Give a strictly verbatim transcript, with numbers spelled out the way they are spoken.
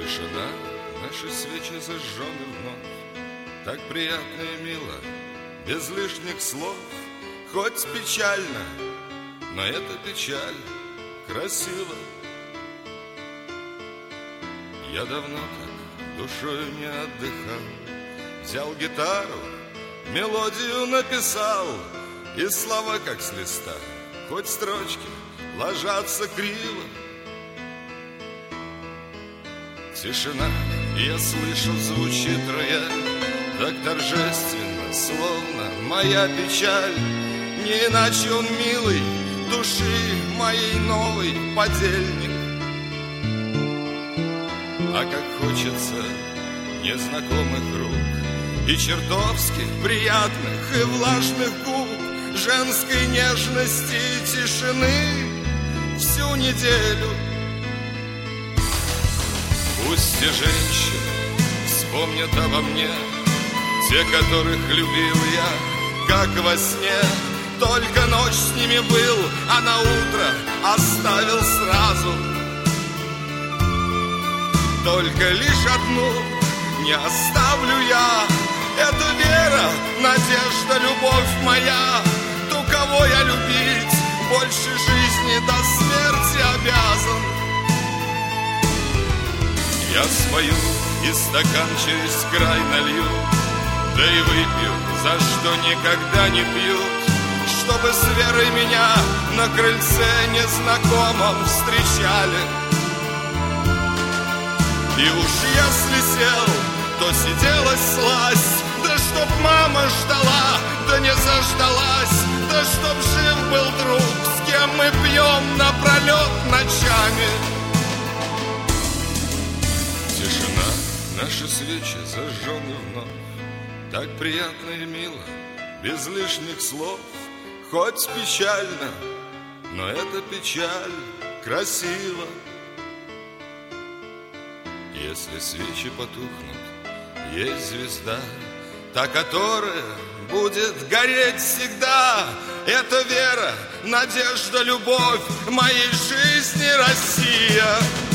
Тишина, наши свечи зажжены вновь. Так приятно и мило, без лишних слов. Хоть печально, но эта печаль красива. Я давно так душою не отдыхал. Взял гитару, мелодию написал, и слова как с листа, хоть строчки ложатся криво. Тишина, я слышу, звучит рояль, так торжественно, словно моя печаль. Не иначе он милый, души моей новый подельник. А как хочется незнакомых рук и чертовски приятных и влажных губ, женской нежности и тишины всю неделю. Пусть те женщины вспомнят обо мне, те, которых любил я, как во сне. Только ночь с ними был, а на утро оставил сразу. Только лишь одну не оставлю я. Это вера, надежда, любовь моя. Ту, кого я любить больше жизни до смерти обязан. Я спою и стакан через край налью, да и выпью, за что никогда не пьют, чтобы с верой меня на крыльце незнакомом встречали. И уж если сел, то сиделась слазь, да чтоб мама ждала, да не заждалась, да чтоб жив был друг, с кем мы пьем напролет ночами. Тишина, наши свечи зажжены вновь. Так приятно и мило, без лишних слов. Хоть печально, но эта печаль красива. Если свечи потухнут, есть звезда, та, которая будет гореть всегда. Это вера, надежда, любовь моей жизни, Россия.